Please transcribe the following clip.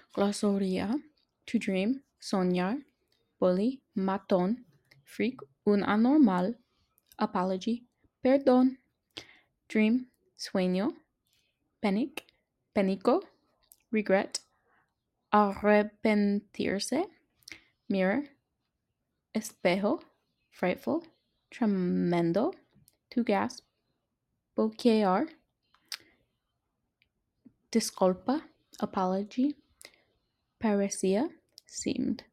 Glossoria, to dream, soñar, bully, matón, freak, un anormal, apology, perdón, dream, sueño, panic, panico, regret, arrepentirse, mirror, espejo, frightful, tremendo, to gasp, boquear, disculpa, apology, parecía, seemed.